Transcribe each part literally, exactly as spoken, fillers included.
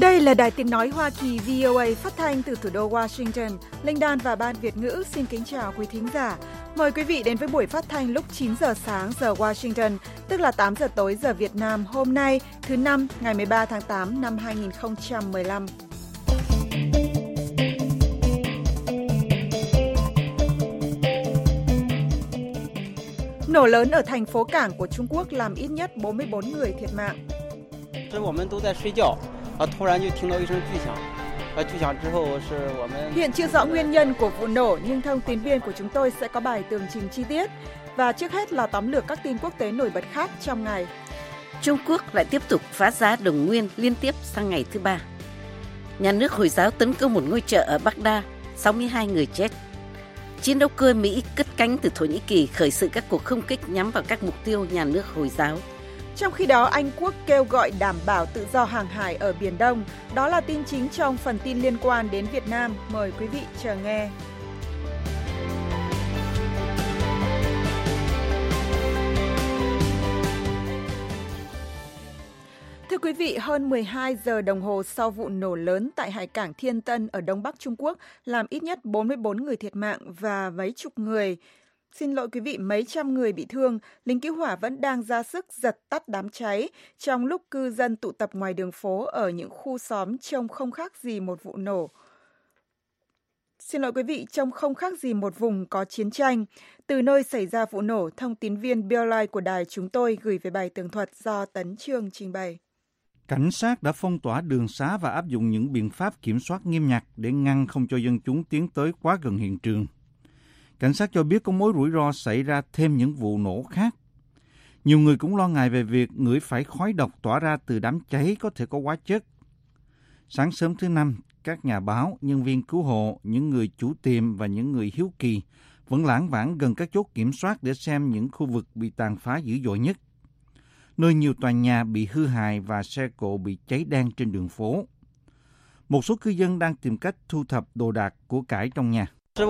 Đây là Đài Tiếng Nói Hoa Kỳ vê o a phát thanh từ thủ đô Washington. Linh Đan và Ban Việt ngữ xin kính chào quý thính giả. Mời quý vị đến với buổi phát thanh lúc chín giờ sáng giờ Washington, tức là tám giờ tối giờ Việt Nam hôm nay, thứ Năm, ngày mười ba tháng tám năm hai nghìn không trăm mười lăm. Nổ lớn ở thành phố cảng của Trung Quốc làm ít nhất bốn mươi bốn người thiệt mạng. Hiện chưa rõ nguyên nhân của vụ nổ, nhưng thông tin viên của chúng tôi sẽ có bài tường trình chi tiết. Và trước hết là tóm lược các tin quốc tế nổi bật khác trong ngày. Trung Quốc lại tiếp tục phá giá đồng nguyên liên tiếp sang ngày thứ ba. Nhà nước Hồi giáo tấn công một ngôi chợ ở Baghdad, sáu mươi hai người chết. Chiến đấu cơ Mỹ cất cánh từ Thổ Nhĩ Kỳ khởi sự các cuộc không kích nhắm vào các mục tiêu nhà nước Hồi giáo. Trong khi đó, Anh Quốc kêu gọi đảm bảo tự do hàng hải ở Biển Đông. Đó là tin chính trong phần tin liên quan đến Việt Nam. Mời quý vị chờ nghe. Thưa quý vị, hơn mười hai giờ đồng hồ sau vụ nổ lớn tại hải cảng Thiên Tân ở Đông Bắc Trung Quốc, làm ít nhất bốn mươi bốn người thiệt mạng và mấy chục người, xin lỗi quý vị, mấy trăm người bị thương, lính cứu hỏa vẫn đang ra sức giật tắt đám cháy trong lúc cư dân tụ tập ngoài đường phố ở những khu xóm trông không khác gì một vụ nổ. Xin lỗi quý vị, trông không khác gì một vùng có chiến tranh. Từ nơi xảy ra vụ nổ, thông tín viên Bill Lai của đài chúng tôi gửi về bài tường thuật do Tấn Chương trình bày. Cảnh sát đã phong tỏa đường xá và áp dụng những biện pháp kiểm soát nghiêm ngặt để ngăn không cho dân chúng tiến tới quá gần hiện trường. Cảnh sát cho biết có mối rủi ro xảy ra thêm những vụ nổ khác. Nhiều người cũng lo ngại về việc ngửi phải khói độc tỏa ra từ đám cháy có thể có hóa chất. Sáng sớm thứ Năm, các nhà báo, nhân viên cứu hộ, những người chủ tiệm và những người hiếu kỳ vẫn lảng vảng gần các chốt kiểm soát để xem những khu vực bị tàn phá dữ dội nhất, nơi nhiều tòa nhà bị hư hại và xe cộ bị cháy đen trên đường phố. Một số cư dân đang tìm cách thu thập đồ đạc của cải trong nhà.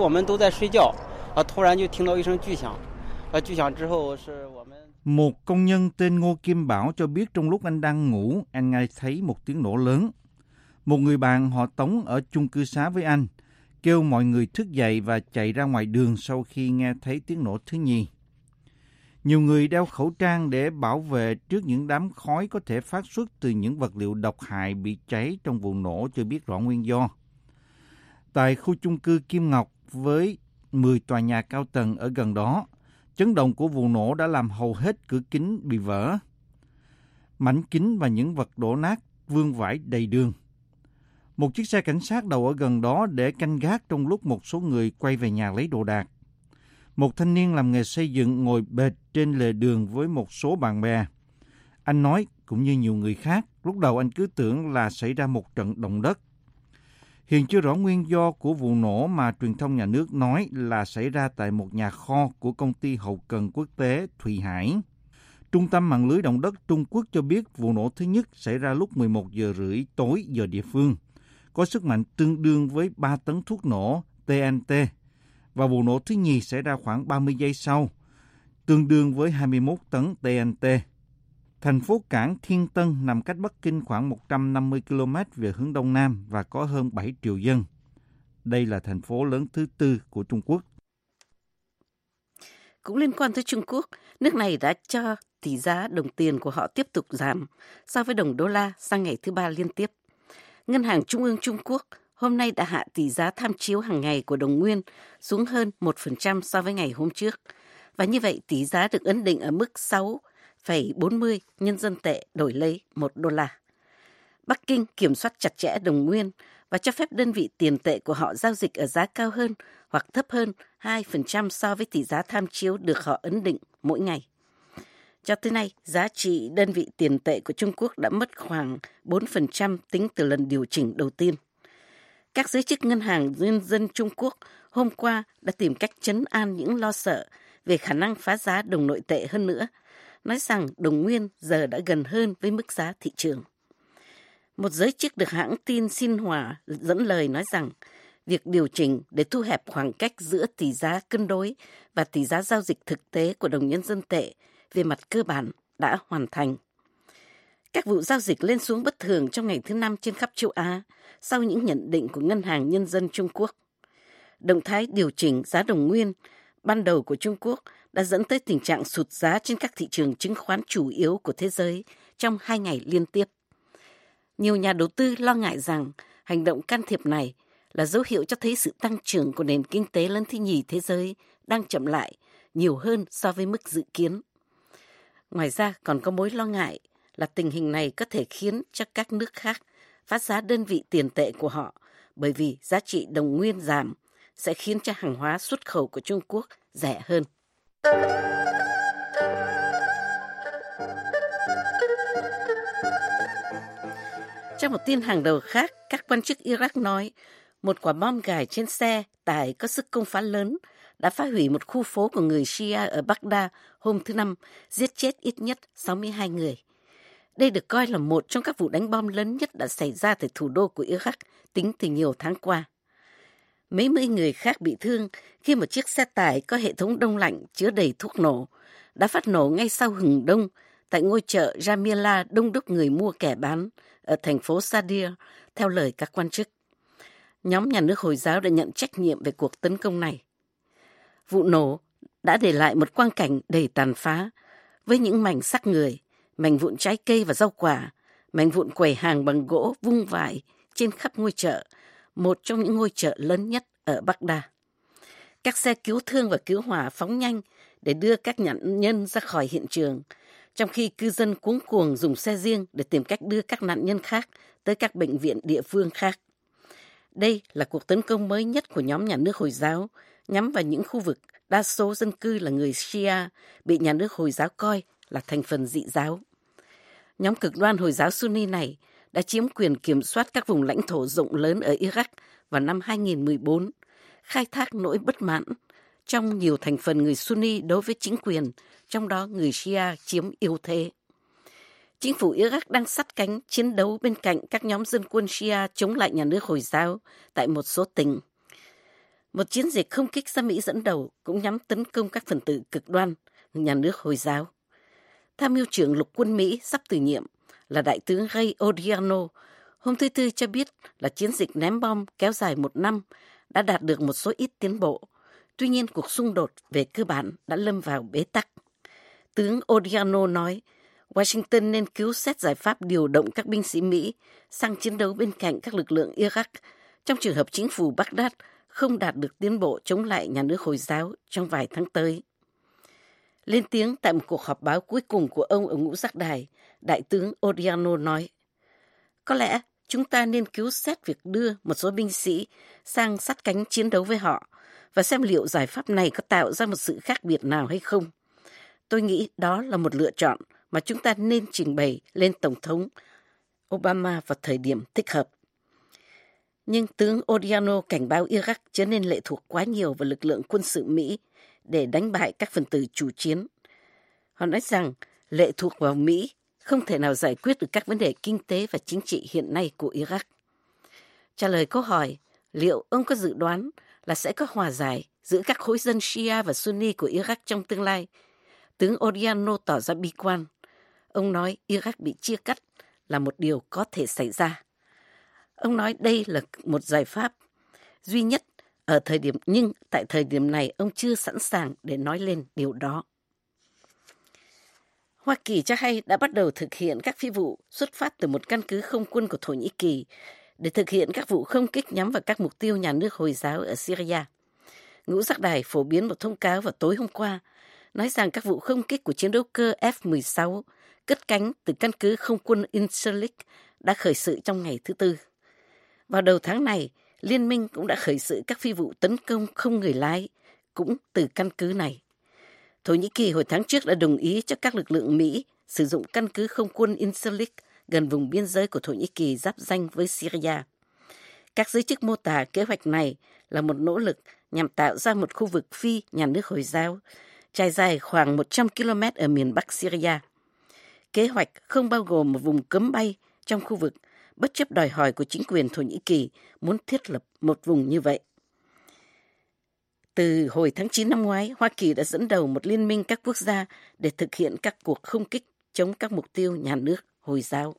Một công nhân tên Ngô Kim Bảo cho biết trong lúc anh đang ngủ, anh nghe thấy một tiếng nổ lớn. Một người bạn họ Tống ở chung cư xá với anh, kêu mọi người thức dậy và chạy ra ngoài đường sau khi nghe thấy tiếng nổ thứ nhì. Nhiều người đeo khẩu trang để bảo vệ trước những đám khói có thể phát xuất từ những vật liệu độc hại bị cháy trong vụ nổ chưa biết rõ nguyên do. Tại khu chung cư Kim Ngọc với mười tòa nhà cao tầng ở gần đó, chấn động của vụ nổ đã làm hầu hết cửa kính bị vỡ. Mảnh kính và những vật đổ nát vương vãi đầy đường. Một chiếc xe cảnh sát đậu ở gần đó để canh gác trong lúc một số người quay về nhà lấy đồ đạc. Một thanh niên làm nghề xây dựng ngồi bệt trên lề đường với một số bạn bè. Anh nói, cũng như nhiều người khác, lúc đầu anh cứ tưởng là xảy ra một trận động đất. Hiện chưa rõ nguyên do của vụ nổ mà truyền thông nhà nước nói là xảy ra tại một nhà kho của công ty hậu cần quốc tế Thụy Hải. Trung tâm mạng lưới động đất Trung Quốc cho biết vụ nổ thứ nhất xảy ra lúc mười một giờ rưỡi tối giờ địa phương, có sức mạnh tương đương với ba tấn thuốc nổ T N T, và vụ nổ thứ nhì xảy ra khoảng ba mươi giây sau, tương đương với hai mươi mốt tấn T N T. Thành phố cảng Thiên Tân nằm cách Bắc Kinh khoảng một trăm năm mươi ki lô mét về hướng Đông Nam và có hơn bảy triệu dân. Đây là thành phố lớn thứ tư của Trung Quốc. Cũng liên quan tới Trung Quốc, nước này đã cho tỷ giá đồng tiền của họ tiếp tục giảm so với đồng đô la sang ngày thứ ba liên tiếp. Ngân hàng Trung ương Trung Quốc hôm nay đã hạ tỷ giá tham chiếu hàng ngày của đồng nguyên xuống hơn một phần trăm so với ngày hôm trước. Và như vậy tỷ giá được ấn định ở mức sáu phẩy bốn mươi nhân dân tệ đổi lấy một đô la. Bắc Kinh kiểm soát chặt chẽ đồng nguyên và cho phép đơn vị tiền tệ của họ giao dịch ở giá cao hơn hoặc thấp hơn hai phần trăm so với tỷ giá tham chiếu được họ ấn định mỗi ngày. Cho tới nay, giá trị đơn vị tiền tệ của Trung Quốc đã mất khoảng bốn phần trăm tính từ lần điều chỉnh đầu tiên. Các giới chức Ngân hàng Nhân dân Trung Quốc hôm qua đã tìm cách trấn an những lo sợ về khả năng phá giá đồng nội tệ hơn nữa, nói rằng đồng nguyên giờ đã gần hơn với mức giá thị trường. Một giới chức được hãng tin Xinhua dẫn lời nói rằng việc điều chỉnh để thu hẹp khoảng cách giữa tỷ giá cân đối và tỷ giá giao dịch thực tế của đồng nhân dân tệ về mặt cơ bản đã hoàn thành. Các vụ giao dịch lên xuống bất thường trong ngày thứ năm trên khắp châu Á sau những nhận định của Ngân hàng Nhân dân Trung Quốc. Động thái điều chỉnh giá đồng nguyên ban đầu của Trung Quốc đã dẫn tới tình trạng sụt giá trên các thị trường chứng khoán chủ yếu của thế giới trong hai ngày liên tiếp. Nhiều nhà đầu tư lo ngại rằng hành động can thiệp này là dấu hiệu cho thấy sự tăng trưởng của nền kinh tế lớn thứ nhì thế giới đang chậm lại nhiều hơn so với mức dự kiến. Ngoài ra còn có mối lo ngại là tình hình này có thể khiến cho các nước khác phát giá đơn vị tiền tệ của họ bởi vì giá trị đồng nguyên giảm sẽ khiến cho hàng hóa xuất khẩu của Trung Quốc rẻ hơn. Trong một tin hàng đầu khác, các quan chức Iraq nói một quả bom gài trên xe tải có sức công phá lớn đã phá hủy một khu phố của người Shia ở Baghdad hôm thứ Năm, giết chết ít nhất sáu mươi hai người. Đây được coi là một trong các vụ đánh bom lớn nhất đã xảy ra tại thủ đô của Iraq tính từ nhiều tháng qua. Mấy mươi người khác bị thương khi một chiếc xe tải có hệ thống đông lạnh chứa đầy thuốc nổ đã phát nổ ngay sau hừng đông tại ngôi chợ Jamila đông đúc người mua kẻ bán ở thành phố Sadir, theo lời các quan chức. Nhóm nhà nước Hồi giáo đã nhận trách nhiệm về cuộc tấn công này. Vụ nổ đã để lại một quang cảnh đầy tàn phá, với những mảnh xác người, mảnh vụn trái cây và rau quả, mảnh vụn quầy hàng bằng gỗ vung vãi trên khắp ngôi chợ, một trong những ngôi chợ lớn nhất ở Baghdad. Các xe cứu thương và cứu hỏa phóng nhanh để đưa các nạn nhân ra khỏi hiện trường, trong khi cư dân cuống cuồng dùng xe riêng để tìm cách đưa các nạn nhân khác tới các bệnh viện địa phương khác. Đây là cuộc tấn công mới nhất của nhóm nhà nước Hồi giáo nhắm vào những khu vực đa số dân cư là người Shia bị nhà nước Hồi giáo coi là thành phần dị giáo. Nhóm cực đoan Hồi giáo Sunni này đã chiếm quyền kiểm soát các vùng lãnh thổ rộng lớn ở Iraq vào năm hai nghìn không trăm mười bốn, khai thác nỗi bất mãn trong nhiều thành phần người Sunni đối với chính quyền, trong đó người Shia chiếm ưu thế. Chính phủ Iraq đang sát cánh chiến đấu bên cạnh các nhóm dân quân Shia chống lại nhà nước Hồi giáo tại một số tỉnh. Một chiến dịch không kích do Mỹ dẫn đầu cũng nhắm tấn công các phần tử cực đoan nhà nước Hồi giáo. Tham mưu trưởng lục quân Mỹ sắp từ nhiệm là Đại tướng Ray Odierno hôm thứ Tư cho biết là chiến dịch ném bom kéo dài một năm đã đạt được một số ít tiến bộ. Tuy nhiên, cuộc xung đột về cơ bản đã lâm vào bế tắc. Tướng Odierno nói, Washington nên cứu xét giải pháp điều động các binh sĩ Mỹ sang chiến đấu bên cạnh các lực lượng Iraq trong trường hợp chính phủ Baghdad không đạt được tiến bộ chống lại nhà nước Hồi giáo trong vài tháng tới. Lên tiếng tại một cuộc họp báo cuối cùng của ông ở ngũ giác đài, Đại tướng Odierno nói, có lẽ chúng ta nên cứu xét việc đưa một số binh sĩ sang sát cánh chiến đấu với họ và xem liệu giải pháp này có tạo ra một sự khác biệt nào hay không. Tôi nghĩ đó là một lựa chọn mà chúng ta nên trình bày lên Tổng thống Obama vào thời điểm thích hợp. Nhưng tướng Odierno cảnh báo Iraq chớ nên lệ thuộc quá nhiều vào lực lượng quân sự Mỹ để đánh bại các phần tử chủ chiến. Họ nói rằng lệ thuộc vào Mỹ không thể nào giải quyết được các vấn đề kinh tế và chính trị hiện nay của Iraq. Trả lời câu hỏi liệu ông có dự đoán là sẽ có hòa giải giữa các khối dân Shia và Sunni của Iraq trong tương lai, tướng Odierno tỏ ra bi quan. Ông nói Iraq bị chia cắt là một điều có thể xảy ra. Ông nói đây là một giải pháp duy nhất ở thời điểm, nhưng tại thời điểm này ông chưa sẵn sàng để nói lên điều đó. Hoa Kỳ cho hay đã bắt đầu thực hiện các phi vụ xuất phát từ một căn cứ không quân của Thổ Nhĩ Kỳ để thực hiện các vụ không kích nhắm vào các mục tiêu nhà nước Hồi giáo ở Syria. Ngũ giác đài phổ biến một thông cáo vào tối hôm qua, nói rằng các vụ không kích của chiến đấu cơ F mười sáu cất cánh từ căn cứ không quân Incirlik đã khởi sự trong ngày thứ Tư. Vào đầu tháng này, Liên minh cũng đã khởi sự các phi vụ tấn công không người lái, cũng từ căn cứ này. Thổ Nhĩ Kỳ hồi tháng trước đã đồng ý cho các lực lượng Mỹ sử dụng căn cứ không quân Incirlik gần vùng biên giới của Thổ Nhĩ Kỳ giáp ranh với Syria. Các giới chức mô tả kế hoạch này là một nỗ lực nhằm tạo ra một khu vực phi nhà nước Hồi giáo, trải dài khoảng một trăm ki lô mét ở miền Bắc Syria. Kế hoạch không bao gồm một vùng cấm bay trong khu vực, bất chấp đòi hỏi của chính quyền Thổ Nhĩ Kỳ muốn thiết lập một vùng như vậy. Từ hồi tháng chín năm ngoái, Hoa Kỳ đã dẫn đầu một liên minh các quốc gia để thực hiện các cuộc không kích chống các mục tiêu nhà nước Hồi giáo.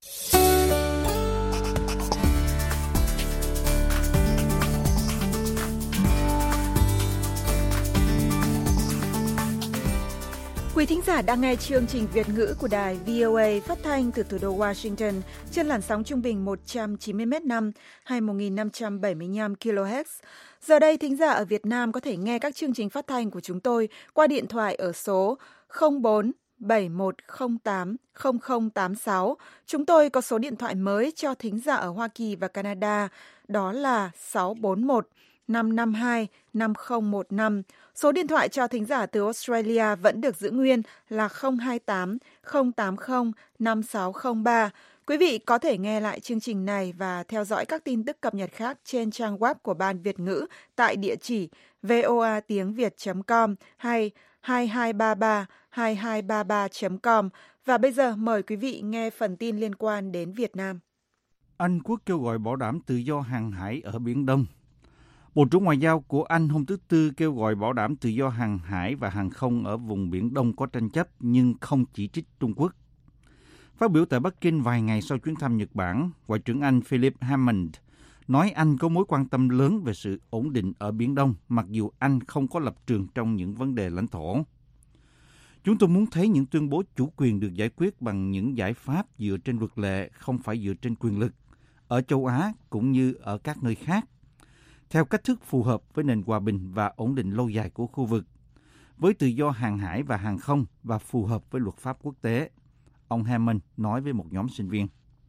Quý thính giả đang nghe chương trình Việt ngữ của đài vê o a phát thanh từ thủ đô Washington trên làn sóng trung bình một trăm chín mươi mét năm hay một nghìn năm trăm bảy mươi lăm ki lô héc. Giờ đây, thính giả ở Việt Nam có thể nghe các chương trình phát thanh của chúng tôi qua điện thoại ở số không bốn bảy một không tám không không tám sáu. Chúng tôi có số điện thoại mới cho thính giả ở Hoa Kỳ và Canada, đó là sáu bốn một năm năm hai năm không một năm. Số điện thoại cho thính giả từ Australia vẫn được giữ nguyên là không hai tám không tám không năm sáu không ba. Quý vị có thể nghe lại chương trình này và theo dõi các tin tức cập nhật khác trên trang web của Ban Việt ngữ tại địa chỉ voa tiếng việt chấm com hay hai hai ba ba hai hai ba ba chấm com. Và bây giờ mời quý vị nghe phần tin liên quan đến Việt Nam. Anh Quốc kêu gọi bảo đảm tự do hàng hải ở Biển Đông. Bộ trưởng Ngoại giao của Anh hôm thứ Tư kêu gọi bảo đảm tự do hàng hải và hàng không ở vùng Biển Đông có tranh chấp nhưng không chỉ trích Trung Quốc. Phát biểu tại Bắc Kinh vài ngày sau chuyến thăm Nhật Bản, Ngoại trưởng Anh Philip Hammond nói Anh có mối quan tâm lớn về sự ổn định ở Biển Đông, mặc dù Anh không có lập trường trong những vấn đề lãnh thổ. Chúng tôi muốn thấy những tuyên bố chủ quyền được giải quyết bằng những giải pháp dựa trên luật lệ, không phải dựa trên quyền lực, ở châu Á cũng như ở các nơi khác, theo cách thức phù hợp với nền hòa bình và ổn định lâu dài của khu vực, với tự do hàng hải và hàng không và phù hợp với luật pháp quốc tế, ông Hammond nói với một nhóm sinh viên.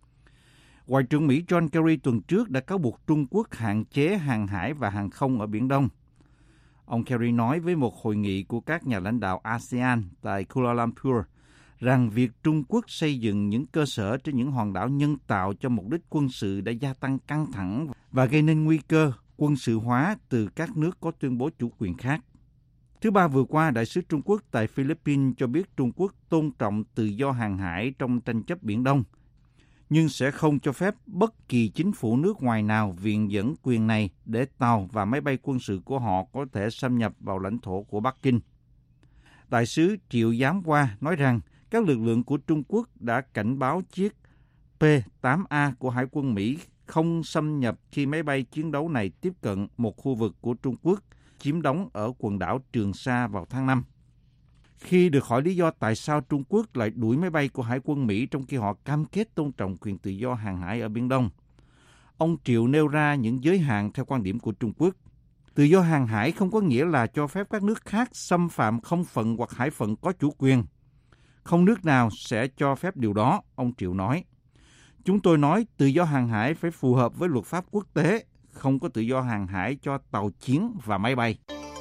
Ngoại trưởng Mỹ John Kerry tuần trước đã cáo buộc Trung Quốc hạn chế hàng hải và hàng không ở Biển Đông. Ông Kerry nói với một hội nghị của các nhà lãnh đạo a sê an tại Kuala Lumpur rằng việc Trung Quốc xây dựng những cơ sở trên những hòn đảo nhân tạo cho mục đích quân sự đã gia tăng căng thẳng và gây nên nguy cơ quân sự hóa từ các nước có tuyên bố chủ quyền khác. Thứ Ba vừa qua, Đại sứ Trung Quốc tại Philippines cho biết Trung Quốc tôn trọng tự do hàng hải trong tranh chấp Biển Đông, nhưng sẽ không cho phép bất kỳ chính phủ nước ngoài nào viện dẫn quyền này để tàu và máy bay quân sự của họ có thể xâm nhập vào lãnh thổ của Bắc Kinh. Đại sứ Triệu Giám Hoa nói rằng các lực lượng của Trung Quốc đã cảnh báo chiếc P tám A của Hải quân Mỹ không xâm nhập khi máy bay chiến đấu này tiếp cận một khu vực của Trung Quốc chiếm đóng ở quần đảo Trường Sa vào tháng năm. Khi được hỏi lý do tại sao Trung Quốc lại đuổi máy bay của Hải quân Mỹ trong khi họ cam kết tôn trọng quyền tự do hàng hải ở Biển Đông, ông Triệu nêu ra những giới hạn theo quan điểm của Trung Quốc. Tự do hàng hải không có nghĩa là cho phép các nước khác xâm phạm không phận hoặc hải phận có chủ quyền. Không nước nào sẽ cho phép điều đó, ông Triệu nói. Chúng tôi nói tự do hàng hải phải phù hợp với luật pháp quốc tế, không có tự do hàng hải cho tàu chiến và máy bay.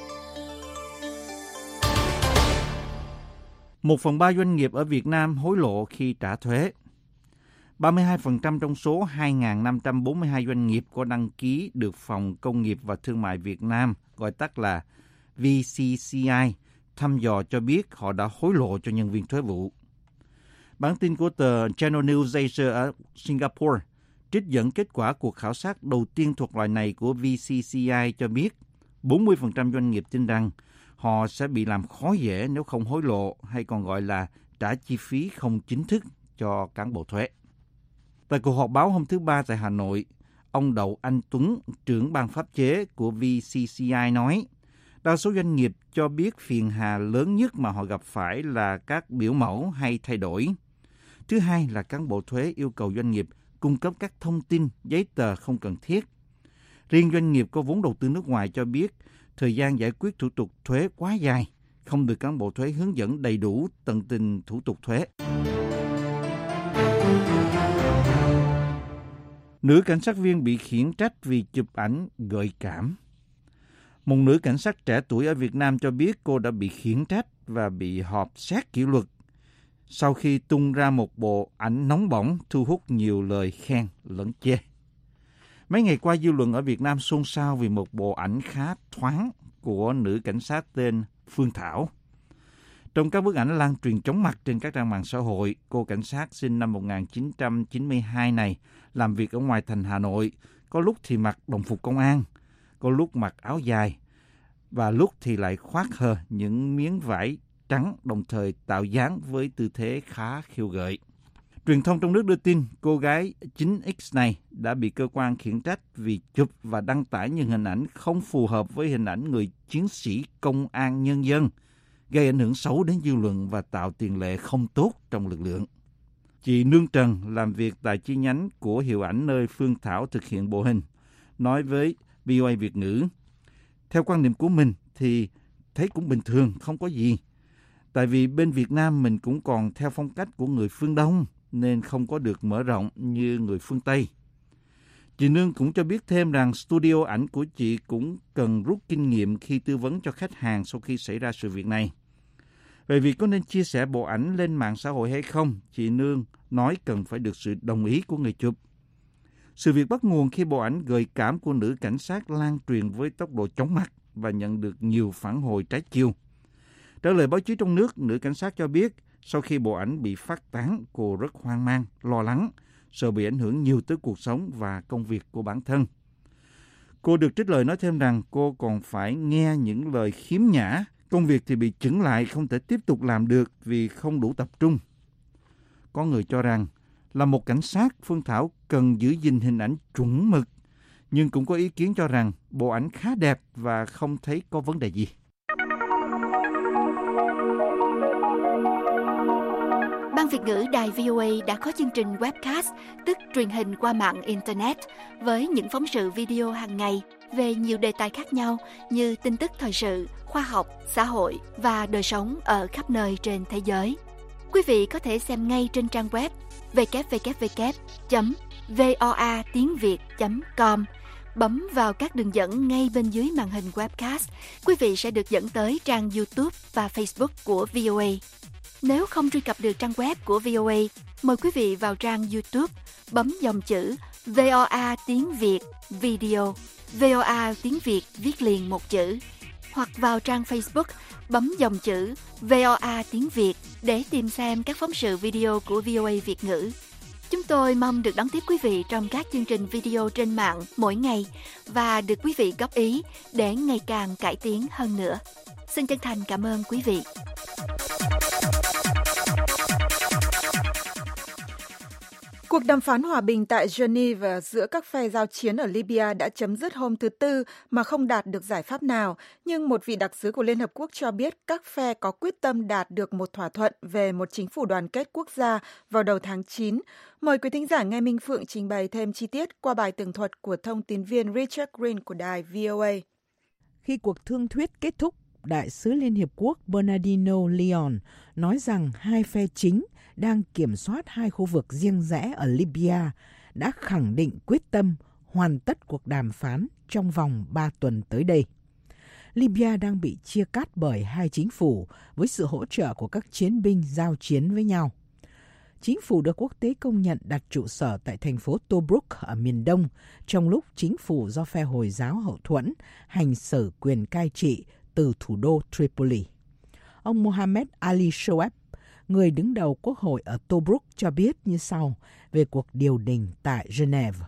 Một phần ba doanh nghiệp ở Việt Nam hối lộ khi trả thuế. ba mươi hai phần trăm trong số hai nghìn năm trăm bốn mươi hai doanh nghiệp có đăng ký được Phòng Công nghiệp và Thương mại Việt Nam, gọi tắt là vê xê xê i, thăm dò cho biết họ đã hối lộ cho nhân viên thuế vụ. Bản tin của tờ Channel News Asia ở Singapore trích dẫn kết quả cuộc khảo sát đầu tiên thuộc loại này của vê xê xê i cho biết bốn mươi phần trăm doanh nghiệp tin rằng họ sẽ bị làm khó dễ nếu không hối lộ, hay còn gọi là trả chi phí không chính thức cho cán bộ thuế. Tại cuộc họp báo hôm thứ Ba tại Hà Nội, ông Đậu Anh Tuấn, trưởng ban pháp chế của vê xê xê i nói, đa số doanh nghiệp cho biết phiền hà lớn nhất mà họ gặp phải là các biểu mẫu hay thay đổi. Thứ hai là cán bộ thuế yêu cầu doanh nghiệp cung cấp các thông tin, giấy tờ không cần thiết. Riêng doanh nghiệp có vốn đầu tư nước ngoài cho biết thời gian giải quyết thủ tục thuế quá dài, không được cán bộ thuế hướng dẫn đầy đủ tận tình thủ tục thuế. Nữ cảnh sát viên bị khiển trách vì chụp ảnh gợi cảm. Một nữ cảnh sát trẻ tuổi ở Việt Nam cho biết cô đã bị khiển trách và bị họp xét kỷ luật sau khi tung ra một bộ ảnh nóng bỏng thu hút nhiều lời khen lẫn chê. Mấy ngày qua, dư luận ở Việt Nam xôn xao vì một bộ ảnh khá thoáng của nữ cảnh sát tên Phương Thảo. Trong các bức ảnh lan truyền chóng mặt trên các trang mạng xã hội, cô cảnh sát sinh năm một nghìn chín trăm chín mươi hai này làm việc ở ngoài thành Hà Nội, có lúc thì mặc đồng phục công an, có lúc mặc áo dài, và lúc thì lại khoác hờ những miếng vải trắng, đồng thời tạo dáng với tư thế khá khiêu gợi. Truyền thông trong nước đưa tin cô gái chín X này đã bị cơ quan khiển trách vì chụp và đăng tải những hình ảnh không phù hợp với hình ảnh người chiến sĩ công an nhân dân, gây ảnh hưởng xấu đến dư luận và tạo tiền lệ không tốt trong lực lượng. Chị Nương Trần làm việc tại chi nhánh của Hiệu ảnh nơi Phương Thảo thực hiện bộ hình, nói với vê o a Việt ngữ, theo quan điểm của mình thì thấy cũng bình thường, không có gì. Tại vì bên Việt Nam mình cũng còn theo phong cách của người phương Đông nên không có được mở rộng như người phương Tây. Chị Nương cũng cho biết thêm rằng studio ảnh của chị cũng cần rút kinh nghiệm khi tư vấn cho khách hàng sau khi xảy ra sự việc này. Về việc có nên chia sẻ bộ ảnh lên mạng xã hội hay không, chị Nương nói cần phải được sự đồng ý của người chụp. Sự việc bắt nguồn khi bộ ảnh gợi cảm của nữ cảnh sát lan truyền với tốc độ chóng mặt và nhận được nhiều phản hồi trái chiều. Trả lời báo chí trong nước, nữ cảnh sát cho biết sau khi bộ ảnh bị phát tán, cô rất hoang mang, lo lắng, sợ bị ảnh hưởng nhiều tới cuộc sống và công việc của bản thân. Cô được trích lời nói thêm rằng cô còn phải nghe những lời khiếm nhã, công việc thì bị chững lại, không thể tiếp tục làm được vì không đủ tập trung. Có người cho rằng là một cảnh sát, Phương Thảo cần giữ gìn hình ảnh chuẩn mực, nhưng cũng có ý kiến cho rằng bộ ảnh khá đẹp và không thấy có vấn đề gì. Ban Việt ngữ Đài vê o a đã có chương trình webcast, tức truyền hình qua mạng Internet, với những phóng sự video hàng ngày về nhiều đề tài khác nhau như tin tức thời sự, khoa học, xã hội và đời sống ở khắp nơi trên thế giới. Quý vị có thể xem ngay trên trang web w w w chấm voa tiếng việt chấm com. Bấm vào các đường dẫn ngay bên dưới màn hình webcast, quý vị sẽ được dẫn tới trang YouTube và Facebook của vê o a. Nếu không truy cập được trang web của vê o a, mời quý vị vào trang YouTube, bấm dòng chữ vê o a tiếng Việt Video, vê o a tiếng Việt viết liền một chữ, hoặc vào trang Facebook, bấm dòng chữ vê o a tiếng Việt để tìm xem các phóng sự video của vê o a Việt ngữ. Chúng tôi mong được đón tiếp quý vị trong các chương trình video trên mạng mỗi ngày và được quý vị góp ý để ngày càng cải tiến hơn nữa. Xin chân thành cảm ơn quý vị. Cuộc đàm phán hòa bình tại Geneva giữa các phe giao chiến ở Libya đã chấm dứt hôm thứ Tư mà không đạt được giải pháp nào, nhưng một vị đặc sứ của Liên Hợp Quốc cho biết các phe có quyết tâm đạt được một thỏa thuận về một chính phủ đoàn kết quốc gia vào đầu tháng chín. Mời quý thính giả nghe Minh Phượng trình bày thêm chi tiết qua bài tường thuật của thông tín viên Richard Green của đài vê o a. Khi cuộc thương thuyết kết thúc, Đại sứ Liên Hiệp Quốc Bernardino Leon nói rằng hai phe chính đang kiểm soát hai khu vực riêng rẽ ở Libya đã khẳng định quyết tâm hoàn tất cuộc đàm phán trong vòng ba tuần tới đây. Libya đang bị chia cắt bởi hai chính phủ với sự hỗ trợ của các chiến binh giao chiến với nhau. Chính phủ được quốc tế công nhận đặt trụ sở tại thành phố Tobruk ở miền đông, trong lúc chính phủ do phe Hồi giáo hậu thuẫn hành xử quyền cai trị từ thủ đô Tripoli. Ông Mohammed Ali Shoaib, người đứng đầu quốc hội ở Tobruk, cho biết như sau về cuộc điều đình tại Geneva.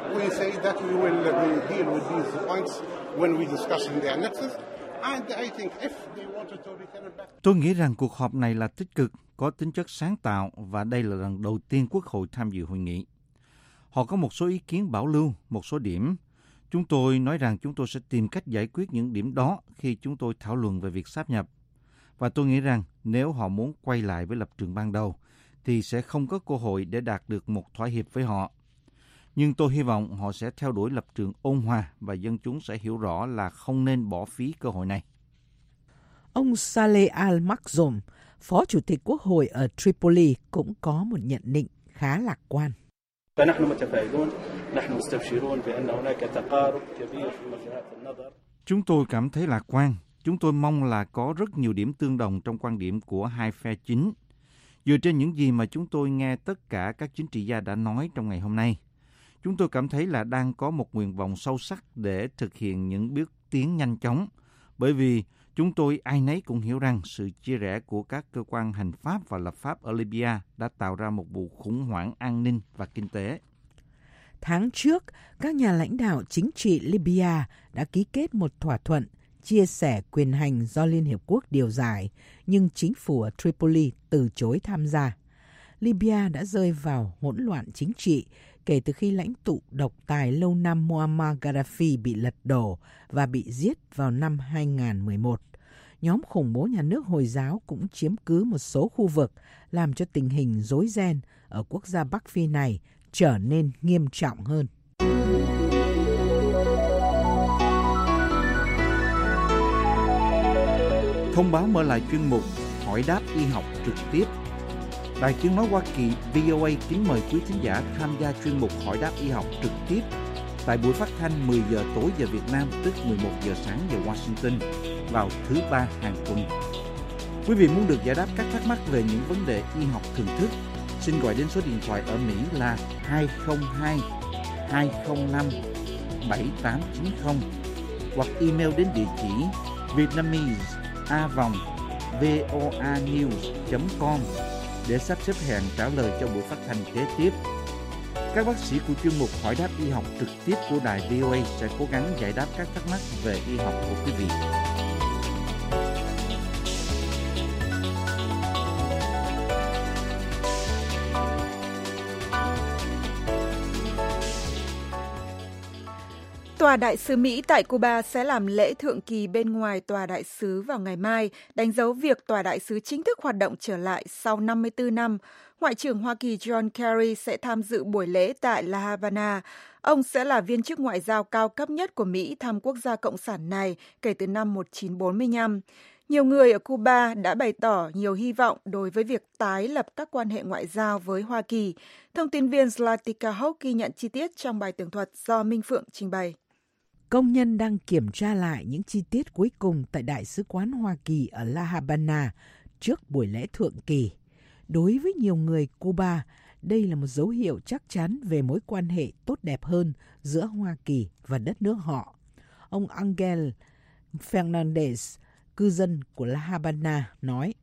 Tôi nghĩ rằng cuộc họp này là tích cực, có tính chất sáng tạo và đây là lần đầu tiên Quốc hội tham dự hội nghị. Họ có một số ý kiến bảo lưu, một số điểm. Chúng tôi nói rằng chúng tôi sẽ tìm cách giải quyết những điểm đó khi chúng tôi thảo luận về việc sáp nhập. Và tôi nghĩ rằng nếu họ muốn quay lại với lập trường ban đầu, thì sẽ không có cơ hội để đạt được một thỏa hiệp với họ. Nhưng tôi hy vọng họ sẽ theo đuổi lập trường ôn hòa và dân chúng sẽ hiểu rõ là không nên bỏ phí cơ hội này. Ông Saleh Al-Makzoum, Phó Chủ tịch Quốc hội ở Tripoli, cũng có một nhận định khá lạc quan. Chúng tôi cảm thấy lạc quan. Chúng tôi mong là có rất nhiều điểm tương đồng trong quan điểm của hai phe chính. Dựa trên những gì mà chúng tôi nghe tất cả các chính trị gia đã nói trong ngày hôm nay, chúng tôi cảm thấy là đang có một nguyện vọng sâu sắc để thực hiện những bước tiến nhanh chóng, bởi vì chúng tôi ai nấy cũng hiểu rằng sự chia rẽ của các cơ quan hành pháp và lập pháp ở Libya đã tạo ra một vụ khủng hoảng an ninh và kinh tế. Tháng trước, các nhà lãnh đạo chính trị Libya đã ký kết một thỏa thuận chia sẻ quyền hành do Liên Hiệp Quốc điều giải, nhưng chính phủ ở Tripoli từ chối tham gia. Libya đã rơi vào hỗn loạn chính trị kể từ khi lãnh tụ độc tài lâu năm Muammar Gaddafi bị lật đổ và bị giết vào năm hai không một một. Nhóm khủng bố nhà nước Hồi giáo cũng chiếm cứ một số khu vực, làm cho tình hình rối ren ở quốc gia Bắc Phi này trở nên nghiêm trọng hơn. Thông báo mở lại chuyên mục Hỏi đáp y học trực tiếp. Đài Tiếng nói Hoa Kỳ vê o a kính mời quý thính giả tham gia chuyên mục Hỏi đáp y học trực tiếp tại buổi phát thanh mười giờ tối giờ Việt Nam, tức mười một giờ sáng giờ Washington, vào thứ ba hàng tuần. Quý vị muốn được giải đáp các thắc mắc về những vấn đề y học thường thức, xin gọi đến số điện thoại ở Mỹ là hai không hai hai không năm bảy tám chín không hoặc email đến địa chỉ vietnamese a vòng voanews chấm com để sắp xếp hẹn trả lời cho buổi phát thanh kế tiếp. Các bác sĩ của chuyên mục Hỏi đáp y học trực tiếp của đài vê o a sẽ cố gắng giải đáp các thắc mắc về y học của quý vị. Tòa đại sứ Mỹ tại Cuba sẽ làm lễ thượng kỳ bên ngoài tòa đại sứ vào ngày mai, đánh dấu việc tòa đại sứ chính thức hoạt động trở lại sau năm mươi tư năm. Ngoại trưởng Hoa Kỳ John Kerry sẽ tham dự buổi lễ tại La Habana. Ông sẽ là viên chức ngoại giao cao cấp nhất của Mỹ thăm quốc gia cộng sản này kể từ năm một nghìn chín trăm bốn mươi lăm. Nhiều người ở Cuba đã bày tỏ nhiều hy vọng đối với việc tái lập các quan hệ ngoại giao với Hoa Kỳ. Thông tin viên Zlatica Hock ghi nhận chi tiết trong bài tường thuật do Minh Phượng trình bày. Công nhân đang kiểm tra lại những chi tiết cuối cùng tại Đại sứ quán Hoa Kỳ ở La Habana trước buổi lễ thượng kỳ. Đối với nhiều người Cuba, đây là một dấu hiệu chắc chắn về mối quan hệ tốt đẹp hơn giữa Hoa Kỳ và đất nước họ. Ông Angel Fernandez, cư dân của La Habana, nói: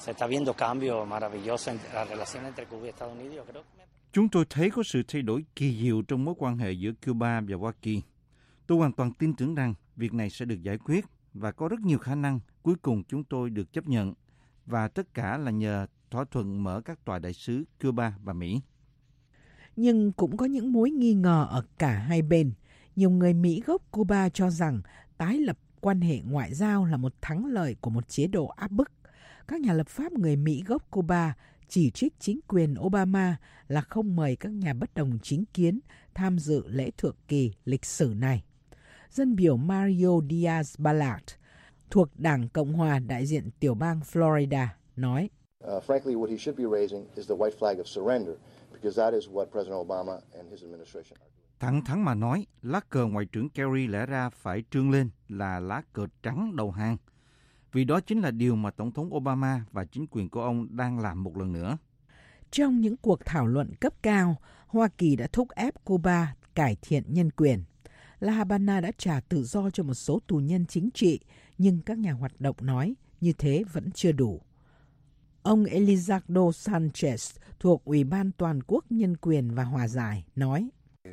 Chúng tôi thấy có sự thay đổi kỳ diệu trong mối quan hệ giữa Cuba và Hoa Kỳ. Tôi hoàn toàn tin tưởng rằng việc này sẽ được giải quyết và có rất nhiều khả năng cuối cùng chúng tôi được chấp nhận, và tất cả là nhờ thỏa thuận mở các tòa đại sứ Cuba và Mỹ. Nhưng cũng có những mối nghi ngờ ở cả hai bên. Nhiều người Mỹ gốc Cuba cho rằng tái lập quan hệ ngoại giao là một thắng lợi của một chế độ áp bức. Các nhà lập pháp người Mỹ gốc Cuba chỉ trích chính quyền Obama là không mời các nhà bất đồng chính kiến tham dự lễ thượng kỳ lịch sử này. Dân biểu Mario Diaz-Balart thuộc Đảng Cộng hòa đại diện tiểu bang Florida nói: Uh, frankly, what he should be raising is the white flag of surrender, because that is what President Obama and his administration are doing. Thẳng thắn mà nói, lá cờ Ngoại trưởng Kerry lẽ ra phải trương lên là lá cờ trắng đầu hàng, vì đó chính là điều mà Tổng thống Obama và chính quyền của ông đang làm một lần nữa. Trong những cuộc thảo luận cấp cao, Hoa Kỳ đã thúc ép Cuba cải thiện nhân quyền. La Habana đã trả tự do cho một số tù nhân chính trị, nhưng các nhà hoạt động nói như thế vẫn chưa đủ. Ông Elizardo Sanchez thuộc Ủy ban Toàn quốc Nhân quyền và Hòa giải nói: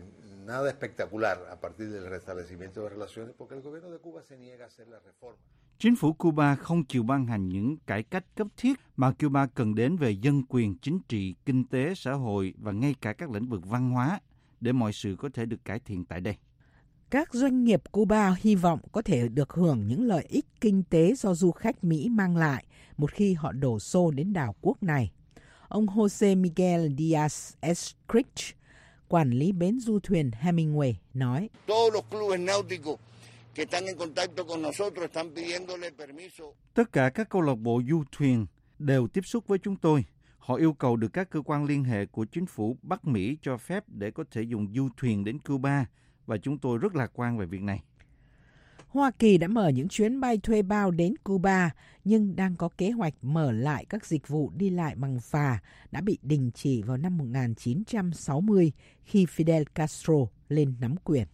Chính phủ Cuba không chịu ban hành những cải cách cấp thiết mà Cuba cần đến về dân quyền, chính trị, kinh tế, xã hội và ngay cả các lĩnh vực văn hóa để mọi sự có thể được cải thiện tại đây. Các doanh nghiệp Cuba hy vọng có thể được hưởng những lợi ích kinh tế do du khách Mỹ mang lại một khi họ đổ xô đến đảo quốc này. Ông Jose Miguel Diaz Escrich, quản lý bến du thuyền Hemingway, nói: Tất cả các câu lạc bộ du thuyền đều tiếp xúc với chúng tôi. Họ yêu cầu được các cơ quan liên hệ của chính phủ Bắc Mỹ cho phép để có thể dùng du thuyền đến Cuba, và chúng tôi rất lạc quan về việc này. Hoa Kỳ đã mở những chuyến bay thuê bao đến Cuba, nhưng đang có kế hoạch mở lại các dịch vụ đi lại bằng phà đã bị đình chỉ vào năm một nghìn chín trăm sáu mươi khi Fidel Castro lên nắm quyền.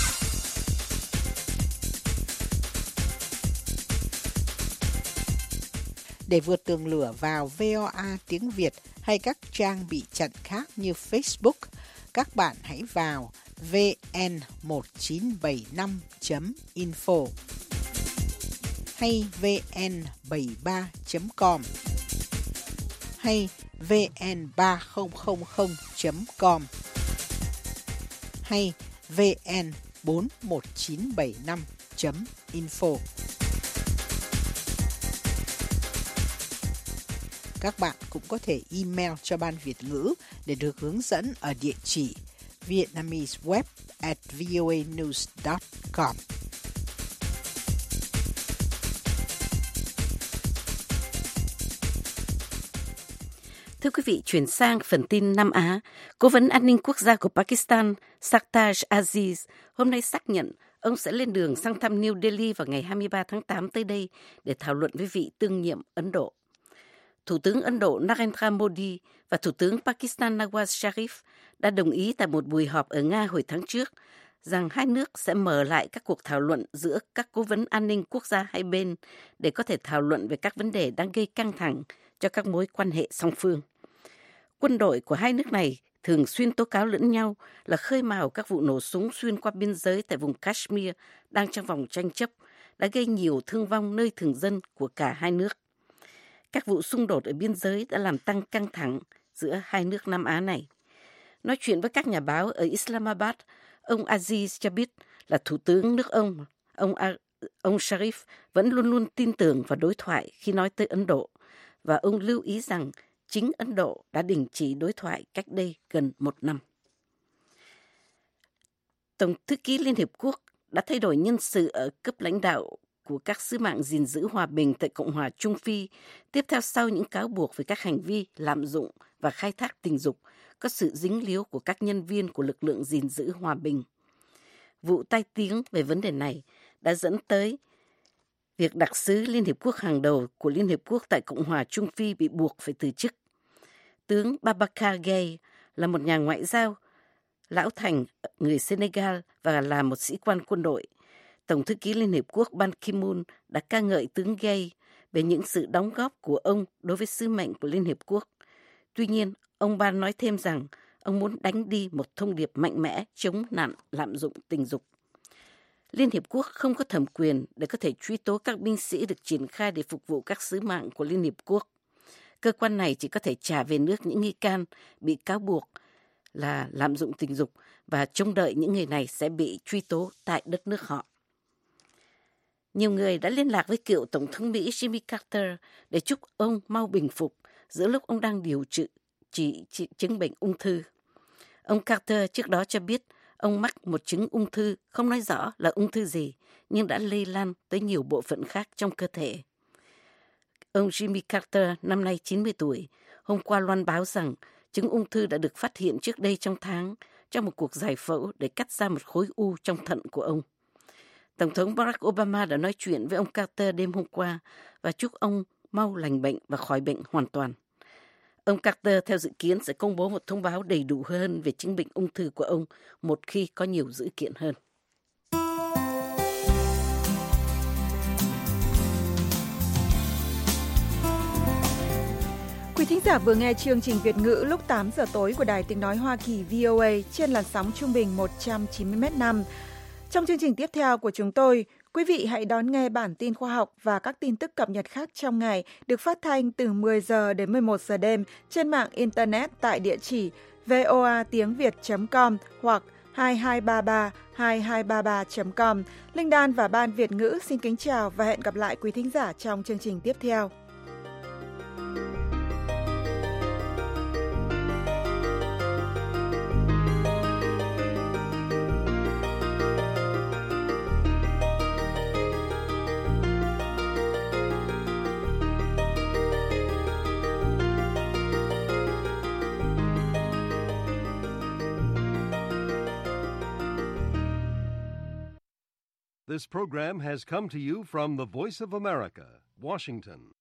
Để vượt tường lửa vào vê o a tiếng Việt hay các trang bị chặn khác như Facebook, các bạn hãy vào vê en một chín bảy năm chấm info hay vê en bảy ba chấm com. hay vn ba không không không chấm com hay vn bốn một chín bảy năm chấm info. Các bạn cũng có thể email cho Ban Việt ngữ để được hướng dẫn ở địa chỉ vietnameseweb at voanews dot com. Thưa quý vị, chuyển sang phần tin Nam Á, Cố vấn An ninh Quốc gia của Pakistan Sartaj Aziz hôm nay xác nhận ông sẽ lên đường sang thăm New Delhi vào ngày hai mươi ba tháng tám tới đây để thảo luận với vị tương nhiệm Ấn Độ. Thủ tướng Ấn Độ Narendra Modi và Thủ tướng Pakistan Nawaz Sharif đã đồng ý tại một buổi họp ở Nga hồi tháng trước rằng hai nước sẽ mở lại các cuộc thảo luận giữa các cố vấn an ninh quốc gia hai bên để có thể thảo luận về các vấn đề đang gây căng thẳng cho các mối quan hệ song phương. Quân đội của hai nước này thường xuyên tố cáo lẫn nhau là khơi mào các vụ nổ súng xuyên qua biên giới tại vùng Kashmir đang trong vòng tranh chấp, đã gây nhiều thương vong nơi thường dân của cả hai nước. Các vụ xung đột ở biên giới đã làm tăng căng thẳng giữa hai nước Nam Á này. Nói chuyện với các nhà báo ở Islamabad, ông Aziz cho biết là Thủ tướng nước ông, ông, ông Sharif vẫn luôn luôn tin tưởng vào đối thoại khi nói tới Ấn Độ, và ông lưu ý rằng chính Ấn Độ đã đình chỉ đối thoại cách đây gần một năm. Tổng thư ký Liên Hiệp Quốc đã thay đổi nhân sự ở cấp lãnh đạo của các sứ mạng gìn giữ hòa bình tại Cộng hòa Trung Phi, tiếp theo sau những cáo buộc về các hành vi lạm dụng và khai thác tình dục có sự dính líu của các nhân viên của lực lượng gìn giữ hòa bình. Vụ tai tiếng về vấn đề này đã dẫn tới việc đặc sứ Liên Hiệp Quốc hàng đầu của Liên Hiệp Quốc tại Cộng hòa Trung Phi bị buộc phải từ chức. Tướng Babacar Gaye là một nhà ngoại giao, lão thành người Senegal và là một sĩ quan quân đội. Tổng thư ký Liên Hiệp Quốc Ban Ki-moon đã ca ngợi tướng Gaye về những sự đóng góp của ông đối với sứ mệnh của Liên Hiệp Quốc. Tuy nhiên, ông Ban nói thêm rằng ông muốn đánh đi một thông điệp mạnh mẽ chống nạn lạm dụng tình dục. Liên Hiệp Quốc không có thẩm quyền để có thể truy tố các binh sĩ được triển khai để phục vụ các sứ mạng của Liên Hiệp Quốc. Cơ quan này chỉ có thể trả về nước những nghi can bị cáo buộc là lạm dụng tình dục và trông đợi những người này sẽ bị truy tố tại đất nước họ. Nhiều người đã liên lạc với cựu Tổng thống Mỹ Jimmy Carter để chúc ông mau bình phục giữa lúc ông đang điều trị, trị, trị chứng bệnh ung thư. Ông Carter trước đó cho biết ông mắc một chứng ung thư không nói rõ là ung thư gì, nhưng đã lây lan tới nhiều bộ phận khác trong cơ thể. Ông Jimmy Carter, năm nay chín mươi tuổi, hôm qua loan báo rằng chứng ung thư đã được phát hiện trước đây trong tháng trong một cuộc giải phẫu để cắt ra một khối u trong thận của ông. Tổng thống Barack Obama đã nói chuyện với ông Carter đêm hôm qua và chúc ông mau lành bệnh và khỏi bệnh hoàn toàn. Ông Carter theo dự kiến sẽ công bố một thông báo đầy đủ hơn về chứng bệnh ung thư của ông một khi có nhiều dữ kiện hơn. Quý thính giả vừa nghe chương trình Việt ngữ lúc tám giờ tối của Đài Tiếng Nói Hoa Kỳ vê o a trên làn sóng trung bình một trăm chín mươi mét năm. Trong chương trình tiếp theo của chúng tôi, quý vị hãy đón nghe bản tin khoa học và các tin tức cập nhật khác trong ngày được phát thanh từ mười giờ đến mười một giờ đêm trên mạng Internet tại địa chỉ voa tiếng việt chấm com hoặc hai hai ba ba hai hai ba ba chấm com. Linh Đan và Ban Việt ngữ xin kính chào và hẹn gặp lại quý thính giả trong chương trình tiếp theo. This program has come to you from the Voice of America, Washington.